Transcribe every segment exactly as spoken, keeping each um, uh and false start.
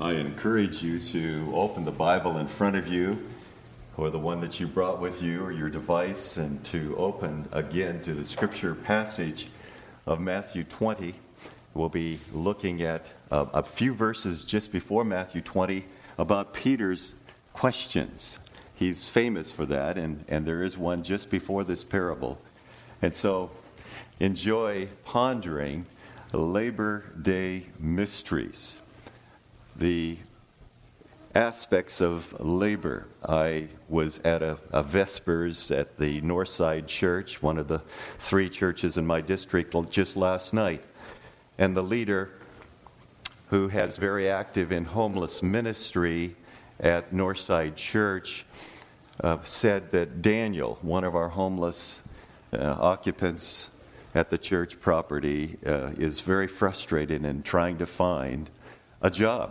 I encourage you to open the Bible in front of you, or the one that you brought with you, or your device, and to open again to the scripture passage of Matthew twenty. We'll be looking at a, a few verses just before Matthew twenty about Peter's questions. He's famous for that, and, and there is one just before this parable. And so enjoy pondering Labor Day mysteries. The aspects of labor. I was at a, a Vespers at the Northside Church, one of the three churches in my district, just last night. And the leader, who has very active in homeless ministry at Northside Church, uh, said that Daniel, one of our homeless uh, occupants at the church property, uh, is very frustrated in trying to find a job.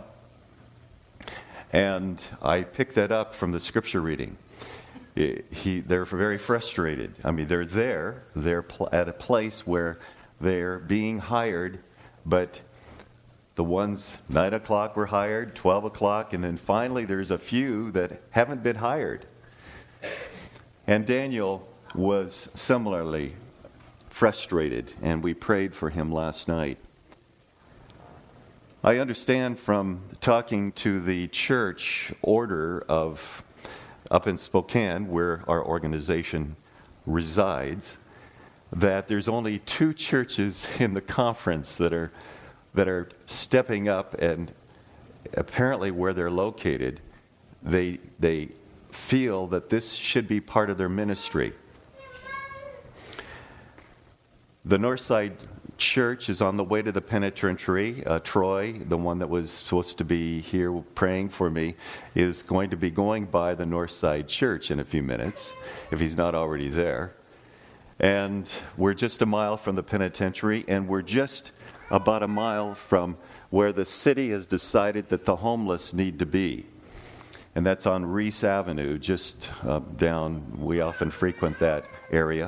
And I picked that up from the scripture reading. He, they're very frustrated. I mean, they're there. They're pl- at a place where they're being hired, but the ones nine o'clock were hired, twelve o'clock, and then finally there's a few that haven't been hired. And Daniel was similarly frustrated, and we prayed for him last night. I understand from talking to the church order of up in Spokane, where our organization resides, that there's only two churches in the conference that are that are stepping up, and apparently where they're located, they they feel that this should be part of their ministry. The Northside Church is on the way to the penitentiary. Uh, Troy, the one that was supposed to be here praying for me, is going to be going by the Northside Church in a few minutes, if he's not already there. And we're just a mile from the penitentiary, and we're just about a mile from where the city has decided that the homeless need to be. And that's on Reese Avenue, just uh, down, we often frequent that area.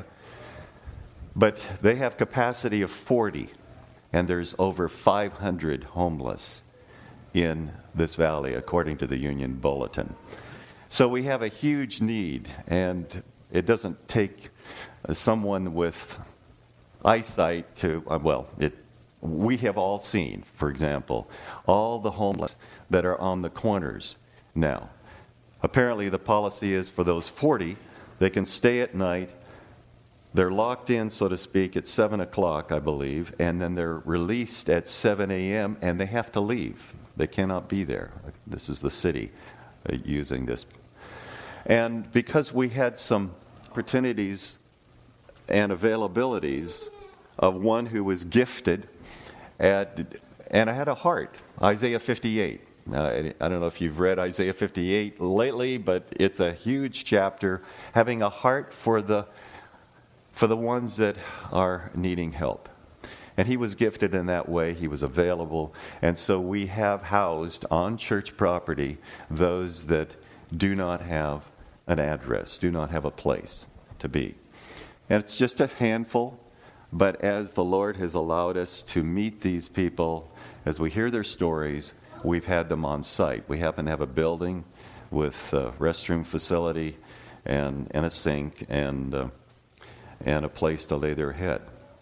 But they have capacity of forty, and there's over five hundred homeless in this valley, according to the Union Bulletin. So we have a huge need, and it doesn't take uh, someone with eyesight to, uh, well, it. we have all seen, for example, all the homeless that are on the corners now. Apparently the policy is for those forty, they can stay at night. They're locked in, so to speak, at seven o'clock, I believe, and then they're released at seven a.m., and they have to leave. They cannot be there. This is the city uh, using this. And because we had some opportunities and availabilities of one who was gifted, at, and I had a heart, Isaiah fifty-eight. Uh, I don't know if you've read Isaiah fifty-eight lately, but it's a huge chapter, having a heart for the for the ones that are needing help. And he was gifted in that way. He was available. And so we have housed on church property those that do not have an address, do not have a place to be. And it's just a handful, but as the Lord has allowed us to meet these people, as we hear their stories, we've had them on site. We happen to have a building with a restroom facility and, and a sink and uh, and a place to lay their head.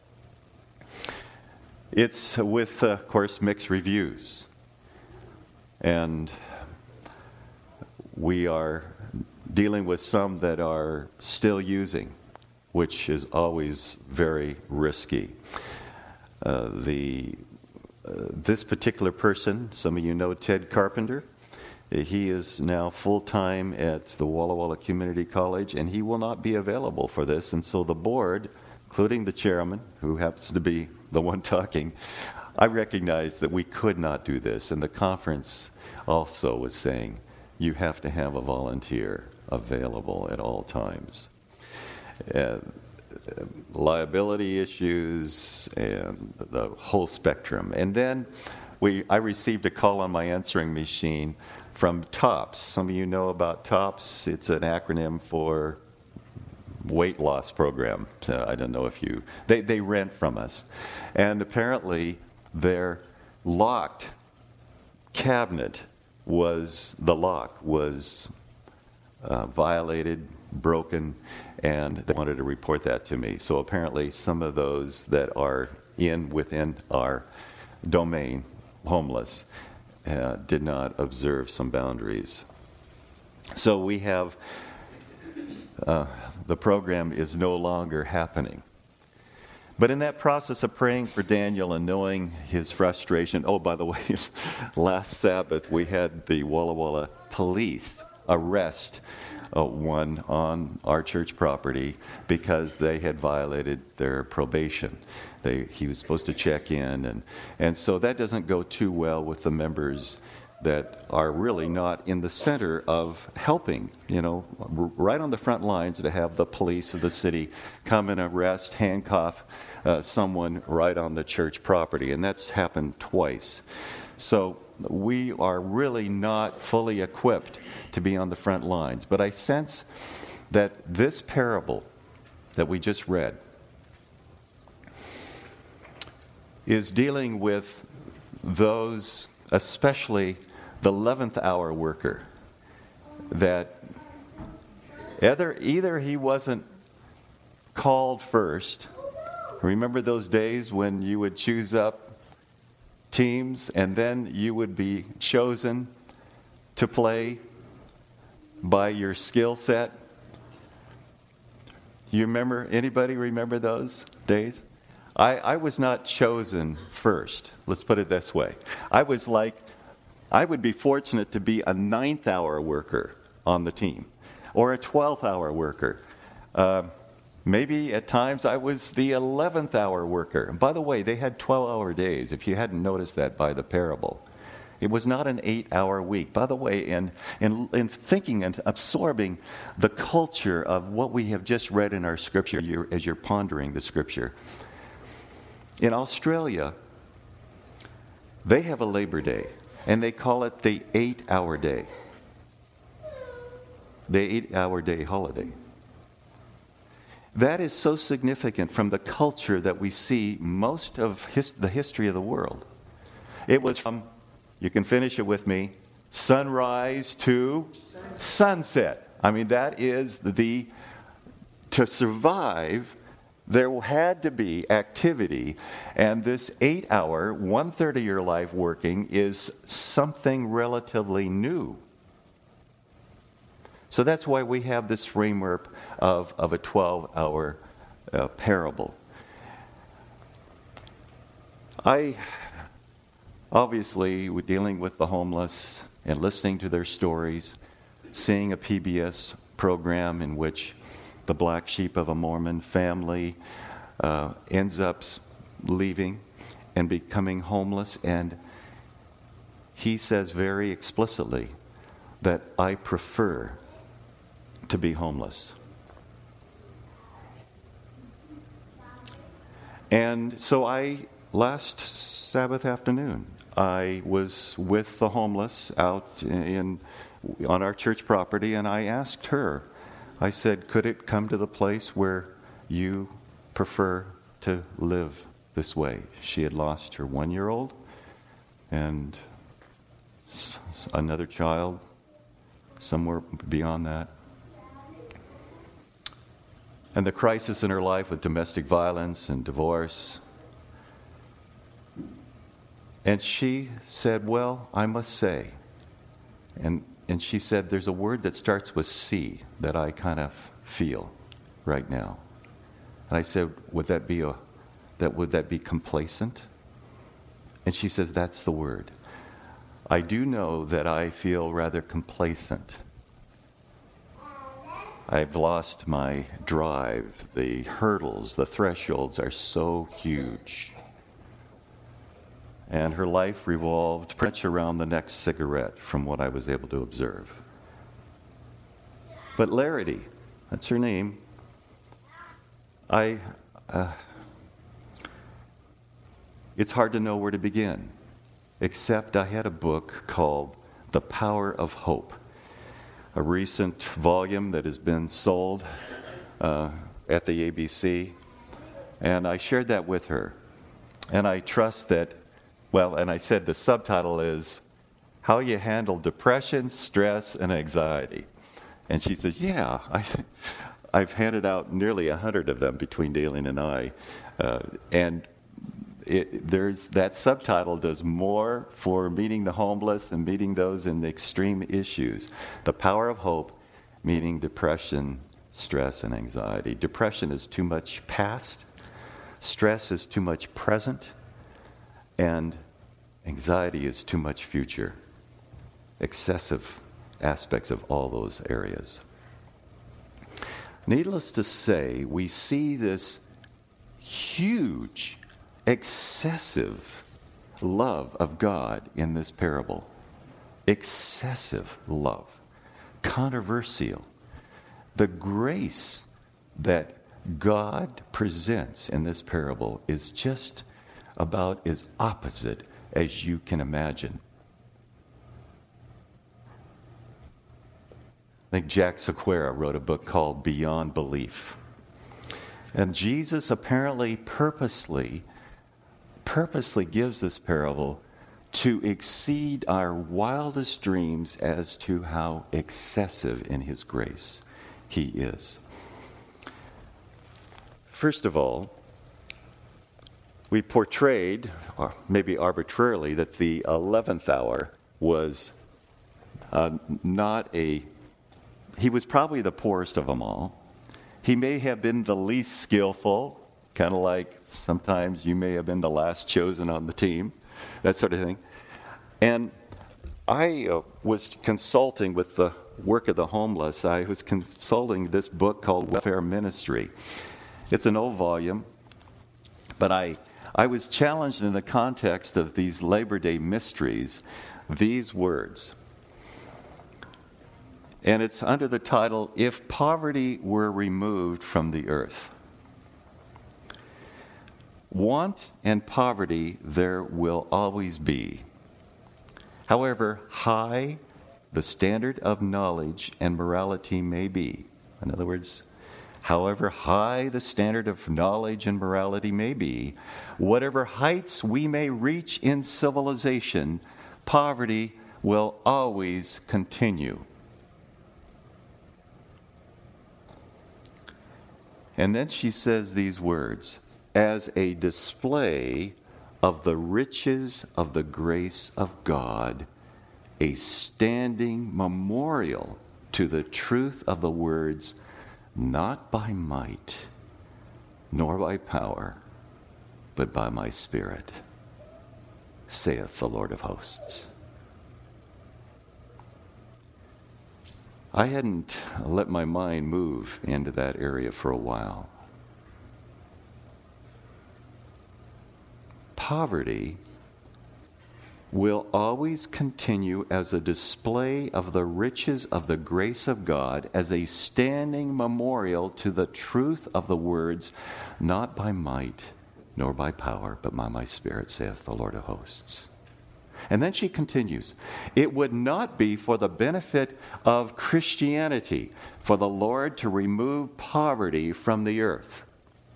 It's with, uh, of course, mixed reviews. And we are dealing with some that are still using, which is always very risky. Uh, the uh, this particular person, some of you know Ted Carpenter. He is now full-time at the Walla Walla Community College, and he will not be available for this. And so the board, including the chairman, who happens to be the one talking, I recognized that we could not do this. And the conference also was saying, you have to have a volunteer available at all times. Uh, liability issues and the whole spectrum. And then we, I received a call on my answering machine from TOPS. Some of you know about TOPS. It's an acronym for weight loss program. So I don't know if you, they, they rent from us. And apparently their locked cabinet was, the lock was uh, violated, broken, and they wanted to report that to me. So apparently some of those that are in within our domain, homeless, uh, did not observe some boundaries. So we have, uh, the program is no longer happening. But in that process of praying for Daniel and knowing his frustration, oh, by the way, last Sabbath we had the Walla Walla police arrest uh, one on our church property because they had violated their probation. They, he was supposed to check in, and, and so that doesn't go too well with the members that are really not in the center of helping, you know, r- right on the front lines, to have the police of the city come and arrest, handcuff uh, someone right on the church property. And that's happened twice. So we are really not fully equipped to be on the front lines. But I sense that this parable that we just read is dealing with those, especially the eleventh hour worker, that either, either he wasn't called first. Remember those days when you would choose up teams and then you would be chosen to play by your skill set? You remember, anybody remember those days? I, I was not chosen first. Let's put it this way. I was like, I would be fortunate to be a ninth hour worker on the team, or a twelfth hour worker. Uh, maybe at times I was the eleventh hour worker. And by the way, they had twelve hour days, if you hadn't noticed that by the parable. It was not an eight hour week. By the way, in, in, in thinking and absorbing the culture of what we have just read in our scripture, you're, as you're pondering the scripture, in Australia, they have a Labor Day, and they call it the eight-hour day. The eight-hour day holiday. That is so significant from the culture that we see most of his, the history of the world. It was from, you can finish it with me, sunrise to sunset. I mean, that is the, to survive, there had to be activity, and this eight-hour, one-third of your life working is something relatively new. So that's why we have this framework of, of a twelve-hour uh, parable. I, obviously, we're dealing with the homeless and listening to their stories, seeing a P B S program in which the black sheep of a Mormon family uh, ends up leaving and becoming homeless. And he says very explicitly that I prefer to be homeless. And so I, last Sabbath afternoon, I was with the homeless out in on our church property, and I asked her, I said, could it come to the place where you prefer to live this way? She had lost her one-year-old and s- another child somewhere beyond that. And the crisis in her life with domestic violence and divorce. And she said, well, I must say, and And she said, there's a word that starts with C that I kind of feel right now. And I said, would that be a, that would that be complacent? And she says, that's the word. I do know that I feel rather complacent. I've lost my drive. The hurdles, the thresholds are so huge. And her life revolved pretty much around the next cigarette, from what I was able to observe. But Larity, that's her name, I, uh, it's hard to know where to begin, except I had a book called The Power of Hope, a recent volume that has been sold uh, at the A B C, and I shared that with her. And I trust that Well, and I said the subtitle is how you handle depression, stress, and anxiety. And she says, yeah, I, I've handed out nearly a hundred of them between Daleen and I. Uh, and it, there's that subtitle does more for meeting the homeless and meeting those in the extreme issues. The Power of Hope, meeting depression, stress, and anxiety. Depression is too much past. Stress is too much present. And anxiety is too much future. Excessive aspects of all those areas. Needless to say, we see this huge, excessive love of God in this parable. Excessive love. Controversial. The grace that God presents in this parable is just about as opposite as you can imagine. I think Jack Sequeira wrote a book called Beyond Belief. And Jesus apparently purposely, purposely gives this parable to exceed our wildest dreams as to how excessive in his grace he is. First of all, we portrayed, or maybe arbitrarily, that the eleventh hour was uh, not a He was probably the poorest of them all. He may have been the least skillful, kind of like sometimes you may have been the last chosen on the team, that sort of thing. And I uh, was consulting with the work of the homeless. I was consulting this book called Welfare Ministry. It's an old volume, but I, I was challenged in the context of these Labor Day mysteries, these words. And it's under the title, If Poverty Were Removed from the Earth. Want and poverty there will always be. However high the standard of knowledge and morality may be, in other words, however high the standard of knowledge and morality may be, whatever heights we may reach in civilization, poverty will always continue. And then she says these words, as a display of the riches of the grace of God, a standing memorial to the truth of the words, not by might, nor by power, but by my Spirit, saith the Lord of hosts. I hadn't let my mind move into that area for a while. Poverty will always continue as a display of the riches of the grace of God, as a standing memorial to the truth of the words, not by might, nor by power, but by my Spirit, saith the Lord of hosts. And then she continues, it would not be for the benefit of Christianity for the Lord to remove poverty from the earth.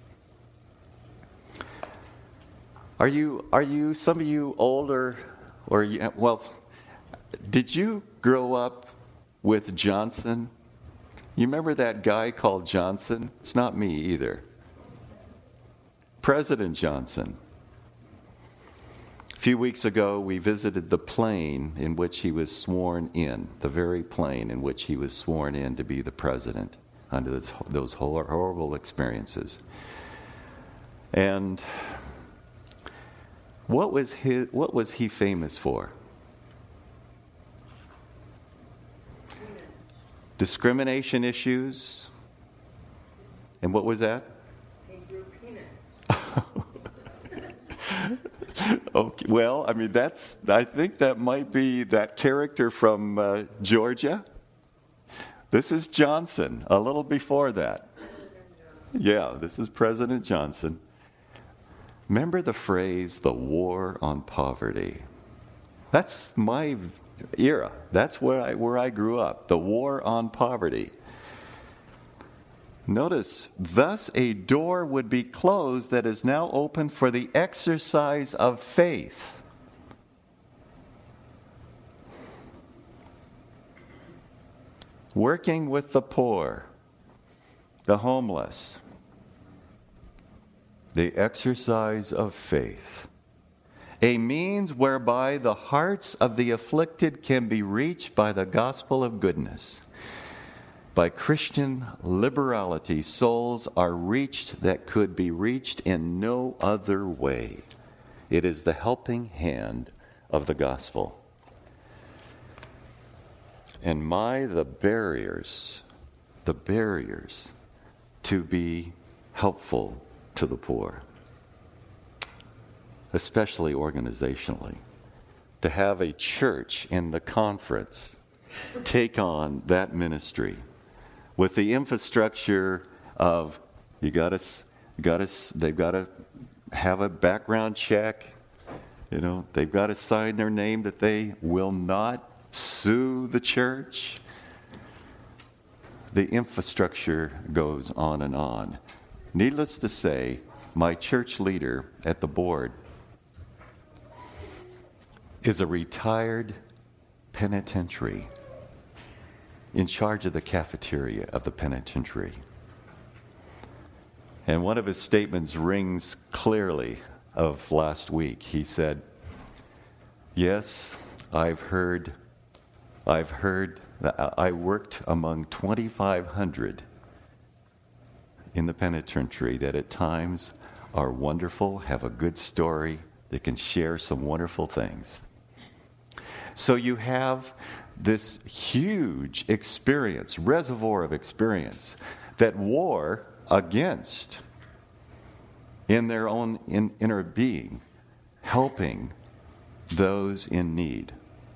Are you, are you, some of you older, or, you, well, did you grow up with Johnson? You remember that guy called Johnson? It's not me either. President Johnson. A few weeks ago, we visited the plane in which he was sworn in, the very plane in which he was sworn in to be the president under those horrible experiences. And what was his, what was he famous for? Discrimination issues. And what was that? He grew peanuts. Okay, well, I mean, that's, I think that might be that character from uh, Georgia. This is Johnson, a little before that. Yeah, this is President Johnson. Remember the phrase, the war on poverty? That's my era. That's where I, where I grew up, the war on poverty. Notice, thus a door would be closed that is now open for the exercise of faith. working with the poor, the homeless, the exercise of faith, a means whereby the hearts of the afflicted can be reached by the gospel of goodness. By Christian liberality, souls are reached that could be reached in no other way. It is the helping hand of the gospel. And my, the barriers, the barriers to be helpful to the poor, especially organizationally, to have a church in the conference take on that ministry with the infrastructure of you got to, got to, they've got to have a background check. You know, they've got to sign their name that they will not sue the church. The infrastructure goes on and on. Needless to say, my church leader at the board is a retired penitentiary in charge of the cafeteria of the penitentiary. And one of his statements rings clearly of last week. He said, yes, I've heard, I've heard, that I worked among twenty-five hundred in the penitentiary that at times are wonderful, have a good story, they can share some wonderful things. So you have this huge experience, reservoir of experience, that war against in their own in, inner being, helping those in need.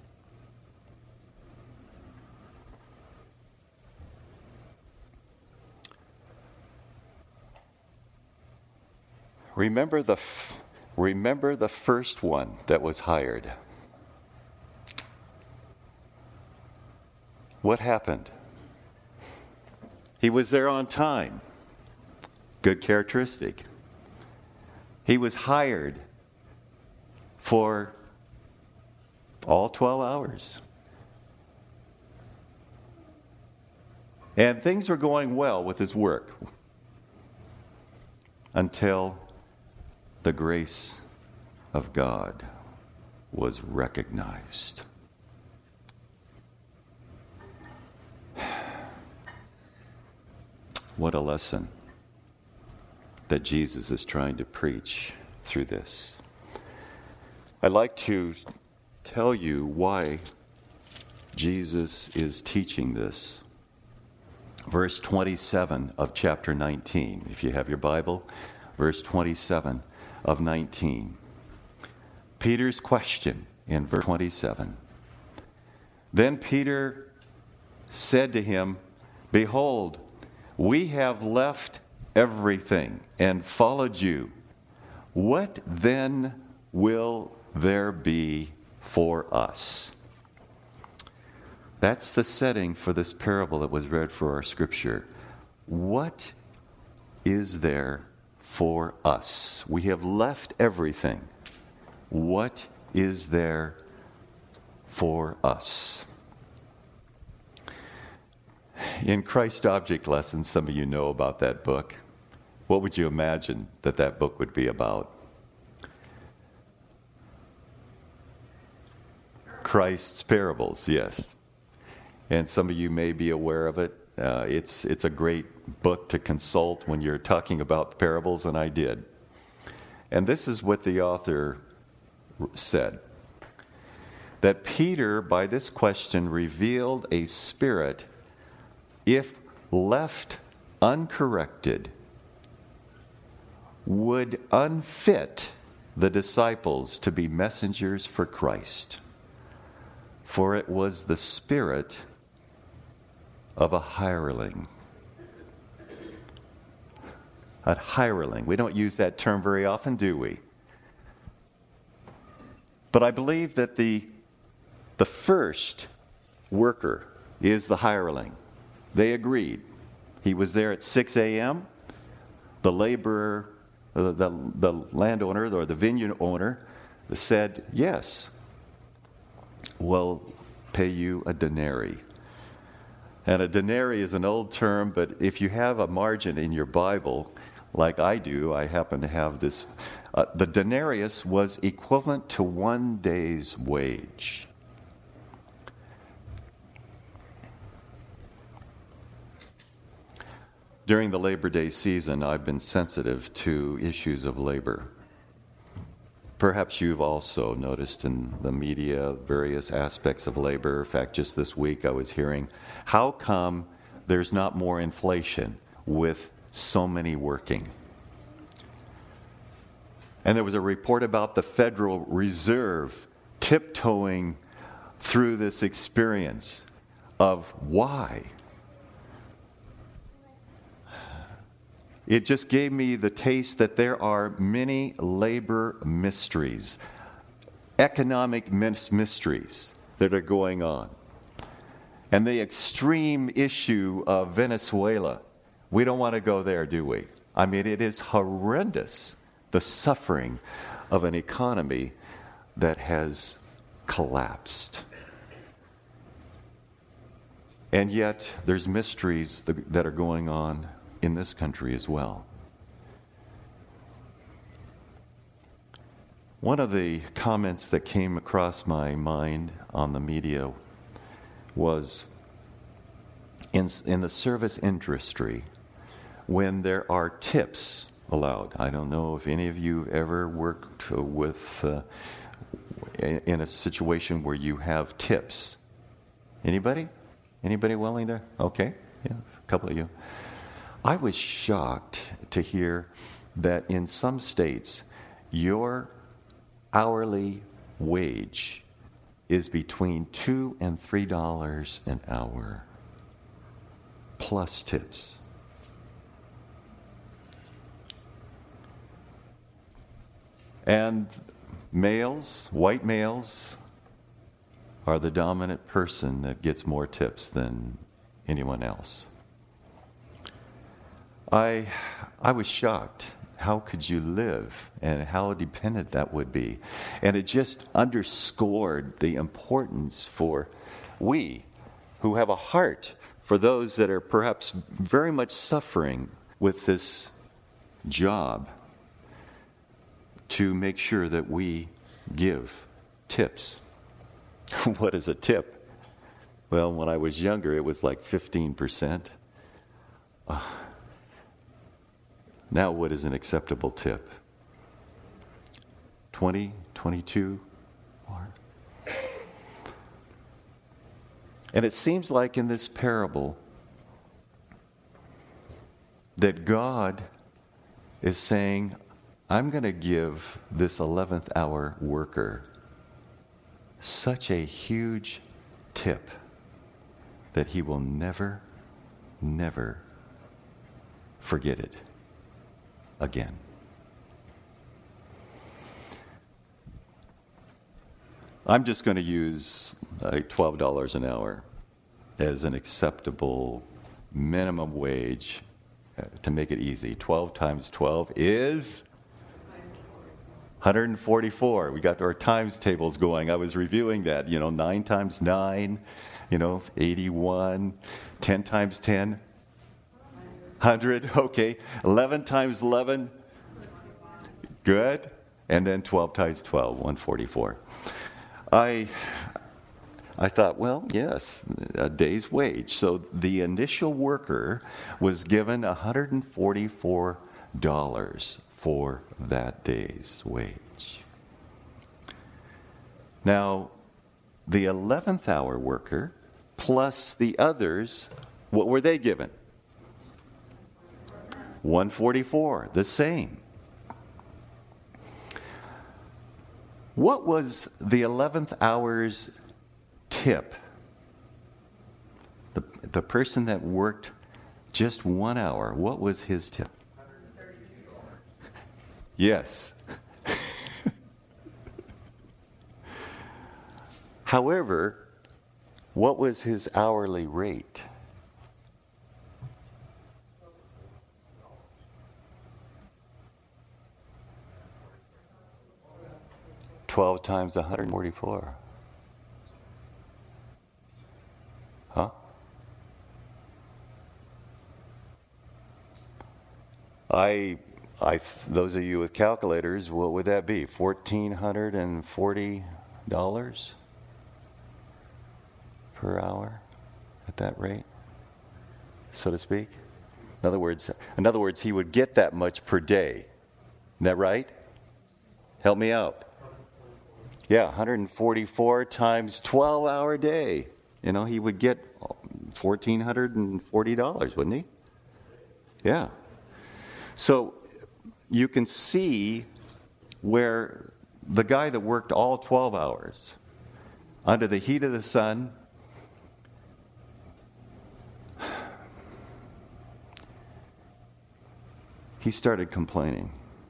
Remember the, f- remember the first one that was hired. What happened? He was there on time. Good characteristic. He was hired for all twelve hours. And things were going well with his work until the grace of God was recognized. What a lesson that Jesus is trying to preach through this. I'd like to tell you why Jesus is teaching this. Verse twenty-seven of chapter nineteen, if you have your Bible, verse twenty-seven of nineteen. Peter's question in verse twenty-seven. Then Peter said to him, behold, we have left everything and followed you. What then will there be for us? That's the setting for this parable that was read for our scripture. What is there for us? We have left everything. What is there for us? In Christ Object Lessons, some of you know about that book. What would you imagine that that book would be about? Christ's parables, yes. And some of you may be aware of it. Uh, it's it's a great book to consult when you're talking about parables, and I did. And this is what the author said. That Peter, by this question, revealed a spirit, if left uncorrected, would unfit the disciples to be messengers for Christ. For it was the spirit of a hireling. A hireling. We don't use that term very often, do we? But I believe that the, the first worker is the hireling. They agreed. He was there at six a.m. The laborer, the, the, the landowner or the vineyard owner said, yes, we'll pay you a denarii. And a denarii is an old term, but if you have a margin in your Bible, like I do, I happen to have this. Uh, the denarius was equivalent to one day's wage. During the Labor Day season, I've been sensitive to issues of labor. Perhaps you've also noticed in the media various aspects of labor. In fact, just this week I was hearing, how come there's not more inflation with so many working? And there was a report about the Federal Reserve tiptoeing through this experience of why. It just gave me the taste that there are many labor mysteries, economic mysteries that are going on. And the extreme issue of Venezuela, we don't want to go there, do we? I mean, it is horrendous, the suffering of an economy that has collapsed. And yet, there's mysteries that are going on in this country as well. One of the comments that came across my mind on the media was in, in the service industry, when there are tips allowed. I don't know if any of you ever worked with uh, in a situation where you have tips. Anybody? Anybody willing to? Okay, yeah, a couple of you. I was shocked to hear that in some states, your hourly wage is between two and three dollars an hour, plus tips. And males, white males, are the dominant person that gets more tips than anyone else. I I was shocked. How could you live and how dependent that would be? And it just underscored the importance for we who have a heart for those that are perhaps very much suffering with this job to make sure that we give tips. What is a tip? Well, when I was younger, it was like fifteen percent. Uh, Now, what is an acceptable tip? twenty, twenty-two, more? And it seems like in this parable that God is saying, I'm going to give this eleventh hour worker such a huge tip that he will never, never forget it again. I'm just going to use like twelve dollars an hour as an acceptable minimum wage uh, to make it easy. twelve times twelve is one hundred forty-four. We got our times tables going. I was reviewing that. You know, nine times nine, you know, eighty-one. ten times ten, one hundred. Okay. eleven times eleven. Good. And then twelve times twelve, one hundred forty-four. I I thought, well, yes, a day's wage. So the initial worker was given one hundred forty-four dollars for that day's wage. Now, the eleventh hour worker plus the others, what were they given? one hundred forty-four, the same. What was the eleventh hour's tip? The, the person that worked just one hour, what was his tip? Yes. However, what was his hourly rate? twelve times one hundred forty-four. Huh? I, I, those of you with calculators, what would that be? fourteen forty dollars per hour at that rate, so to speak? In other words, in other words, he would get that much per day. Isn't that right? Help me out. Yeah, one hundred forty-four times twelve-hour day. You know, he would get one thousand four hundred forty dollars, wouldn't he? Yeah. So you can see where the guy that worked all twelve hours under the heat of the sun, he started complaining.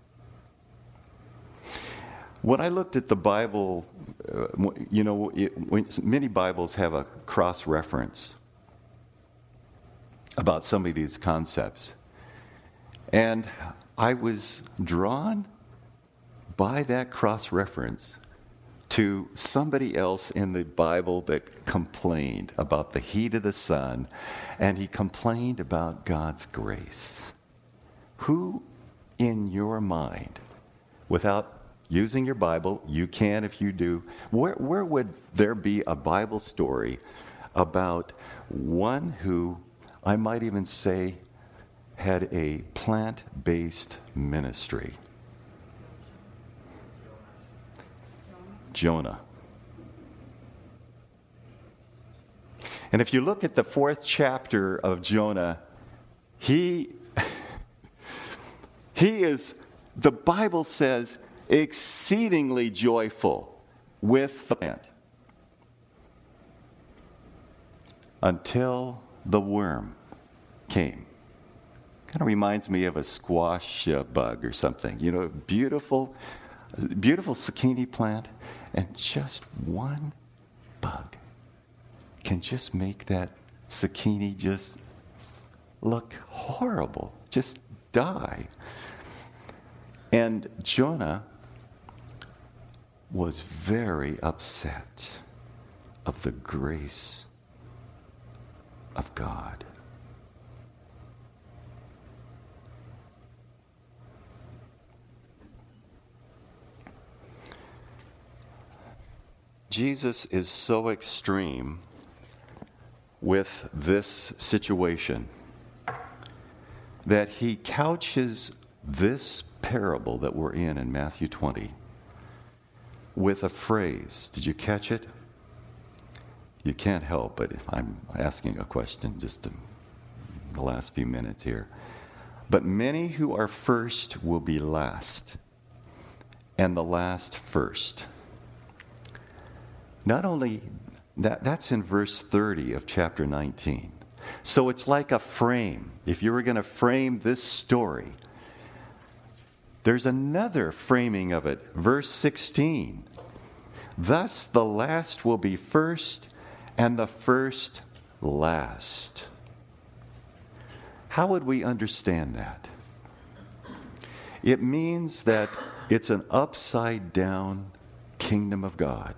When I looked at the Bible, uh, you know, it, when, many Bibles have a cross-reference about some of these concepts. And I was drawn by that cross-reference to somebody else in the Bible that complained about the heat of the sun, and he complained about God's grace. Who in your mind, without using your Bible, you can if you do, where, where would there be a Bible story about one who, I might even say, had a plant-based ministry? Jonah. And if you look at the fourth chapter of Jonah, he, he is, the Bible says, exceedingly joyful with the plant until the worm came. Kind of reminds me of a squash uh, bug or something. You know, beautiful, beautiful zucchini plant, and just one bug can just make that zucchini just look horrible, just die. And Jonah was very upset of the grace of God. Jesus is so extreme with this situation that he couches this parable that we're in in Matthew twenty with a phrase. Did you catch it? You can't help but I'm asking a question just in the last few minutes here. But many who are first will be last, and the last first. Not only that, that's in verse thirty of chapter nineteen. So it's like a frame. If you were going to frame this story, there's another framing of it. Verse sixteen. Thus the last will be first, and the first last. How would we understand that? It means that it's an upside down kingdom of God.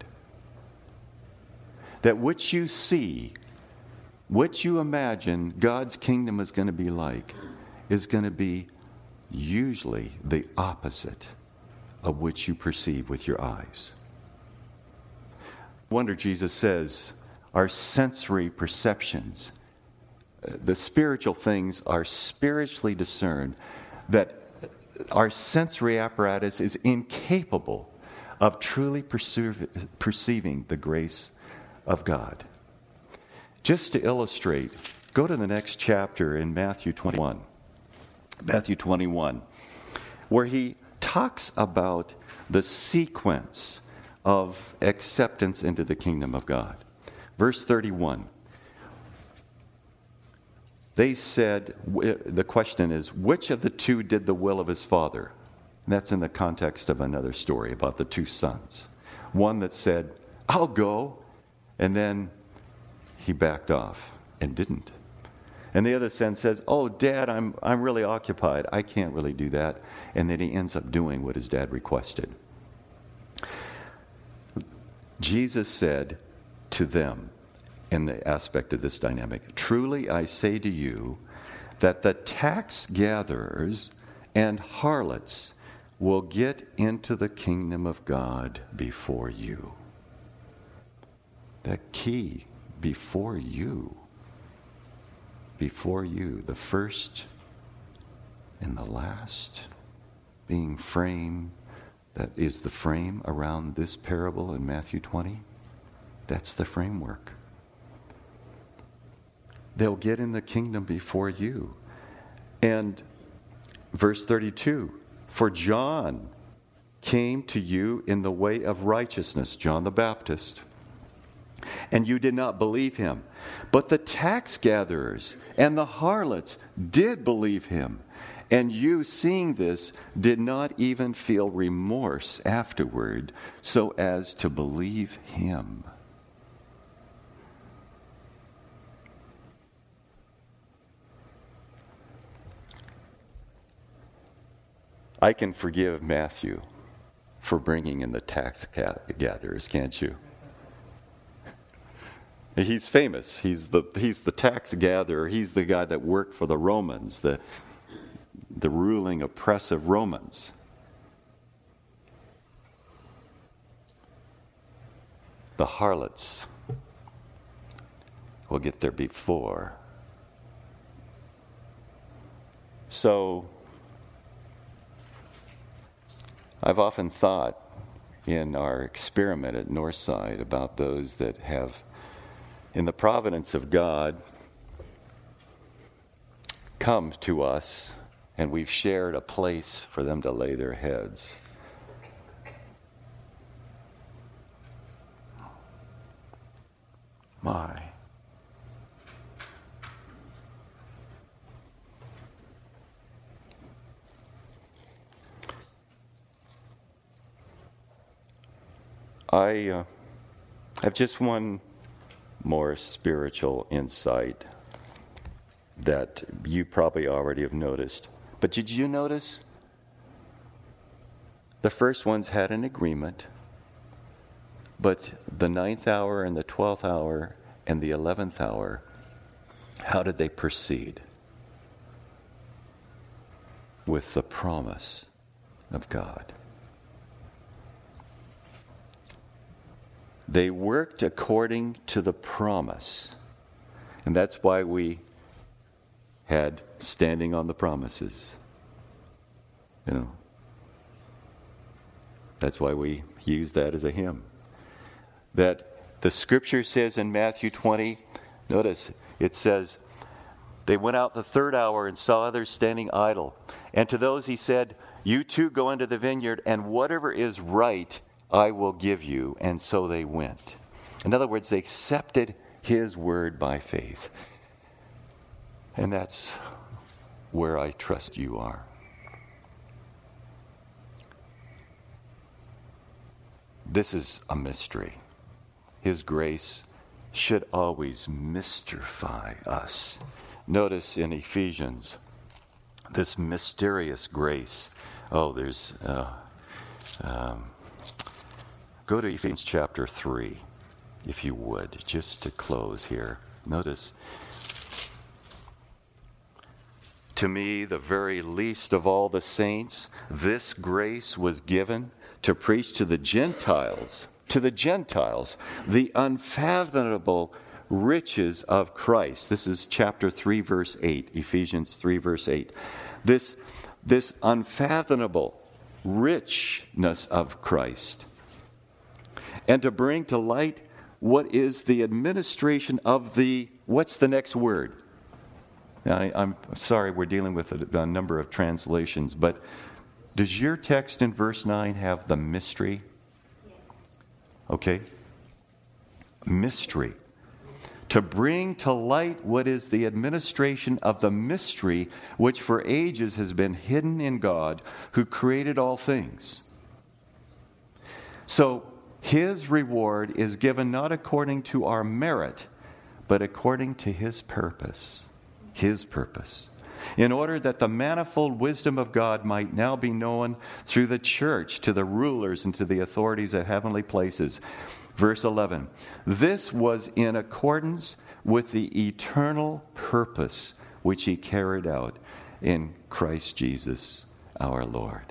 That what you see, what you imagine God's kingdom is going to be like, is going to be usually the opposite of what you perceive with your eyes. No wonder Jesus says our sensory perceptions, the spiritual things are spiritually discerned, that our sensory apparatus is incapable of truly perceive, perceiving the grace of God. Just to illustrate, go to the next chapter in Matthew twenty-one. Matthew twenty-one, where he talks about the sequence of acceptance into the kingdom of God. Verse thirty-one. They said, the question is, which of the two did the will of his father? And that's in the context of another story about the two sons. One that said, I'll go, and then he backed off and didn't. And the other son says, oh, Dad, I'm I'm really occupied. I can't really do that. And then he ends up doing what his dad requested. Jesus said to them, in the aspect of this dynamic, truly I say to you that the tax gatherers and harlots will get into the kingdom of God before you. That key, before you. Before you, the first and the last, being frame, that is the frame around this parable in Matthew twenty. That's the framework. They'll get in the kingdom before you. And verse thirty-two, for John came to you in the way of righteousness, John the Baptist, and you did not believe him. But the tax gatherers and the harlots did believe him. And you, seeing this, did not even feel remorse afterward, so as to believe him. I can forgive Matthew for bringing in the tax gatherers, can't you? He's famous. He's the he's the tax gatherer. He's the guy that worked for the Romans, the the ruling, oppressive Romans. The harlots will get there before. So, I've often thought in our experiment at Northside about those that have, in the providence of God, come to us, and we've shared a place for them to lay their heads. My. I uh, have just one more spiritual insight that you probably already have noticed. But did you notice? The first ones had an agreement, but the ninth hour and the twelfth hour and the eleventh hour, how did they proceed? With the promise of God. They worked according to the promise. And that's why we had standing on the promises. You know. That's why we use that as a hymn. That the scripture says in Matthew twenty, notice, it says, they went out the third hour and saw others standing idle. And to those he said, you too go into the vineyard, and whatever is right I will give you. And so they went. In other words, they accepted his word by faith. And that's where I trust you are. This is a mystery. His grace should always mystify us. Notice in Ephesians, this mysterious grace. Oh, there's... Uh, um, Go to Ephesians chapter three, if you would, just to close here. Notice, to me, the very least of all the saints, this grace was given to preach to the Gentiles, to the Gentiles, the unfathomable riches of Christ. This is chapter three, verse eight, Ephesians three, verse eight. This, this unfathomable richness of Christ. And to bring to light what is the administration of the, what's the next word? Now, I, I'm sorry, we're dealing with a, a number of translations, but does your text in verse nine have the mystery? Okay. Mystery. To bring to light what is the administration of the mystery which for ages has been hidden in God, who created all things. So, his reward is given not according to our merit, but according to his purpose. His purpose. In order that the manifold wisdom of God might now be known through the church to the rulers and to the authorities at heavenly places. Verse eleven. This was in accordance with the eternal purpose which he carried out in Christ Jesus our Lord.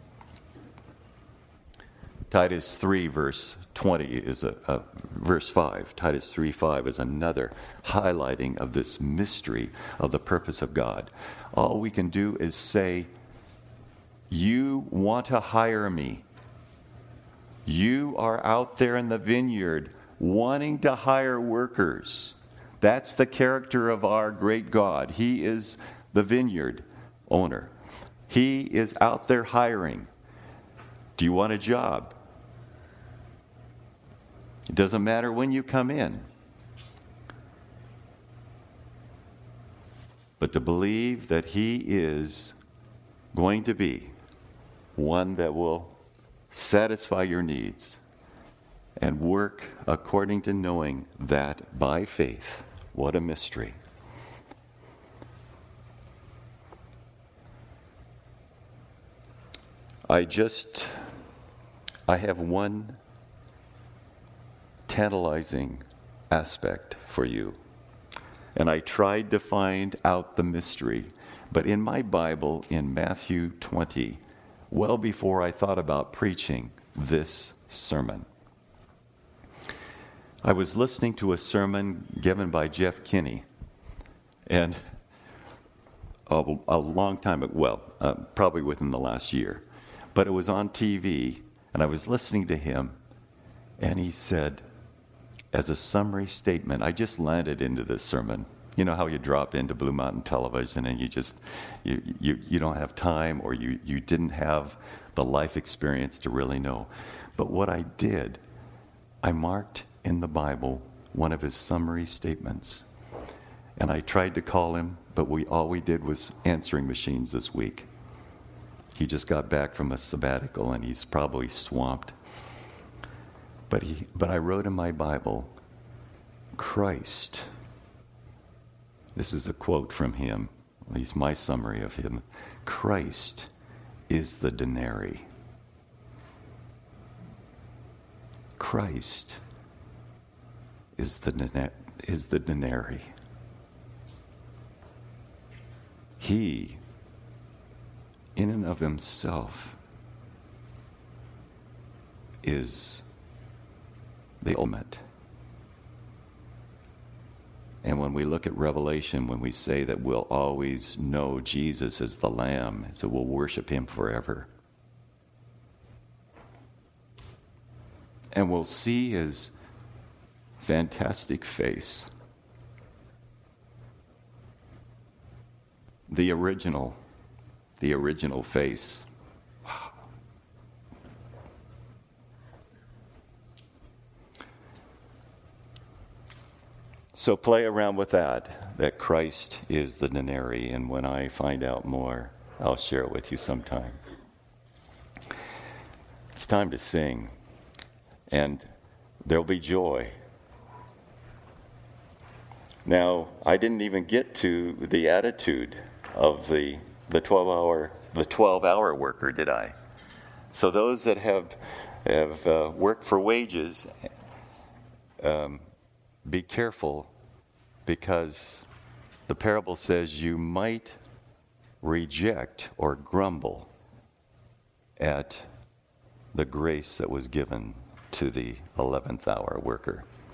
Titus three, verse twenty is a, a verse five. Titus three five is another highlighting of this mystery of the purpose of God. All we can do is say, you want to hire me. You are out there in the vineyard wanting to hire workers. That's the character of our great God. He is the vineyard owner. He is out there hiring. Do you want a job? It doesn't matter when you come in. But to believe that He is going to be one that will satisfy your needs and work according to knowing that by faith. What a mystery. I just, I have one tantalizing aspect for you. And I tried to find out the mystery. But in my Bible, in Matthew twenty, well before I thought about preaching this sermon, I was listening to a sermon given by Jeff Kinney. And a, a long time ago, well, uh, probably within the last year. But it was on T V, and I was listening to him, and he said, as a summary statement, I just landed into this sermon. You know how you drop into Blue Mountain Television and you just, you, you, you don't have time, or you, you didn't have the life experience to really know. But what I did, I marked in the Bible one of his summary statements. And I tried to call him, but we all we did was answering machines this week. He just got back from a sabbatical and he's probably swamped. But he, but I wrote in my Bible, Christ. This is a quote from him, at least my summary of him. Christ is the denary. Christ is the dena- is the denary. He, in and of himself, is the ultimate. And when we look at Revelation, when we say that we'll always know Jesus as the Lamb, so we'll worship him forever. And we'll see his fantastic face. The original, the original face. Wow. So play around with that, that Christ is the denary, and when I find out more, I'll share it with you sometime. It's time to sing, and there'll be joy. Now, I didn't even get to the attitude of the the twelve hour the twelve hour worker, did I? So those that have have uh, worked for wages, um, be careful, because the parable says you might reject or grumble at the grace that was given to the eleventh hour worker.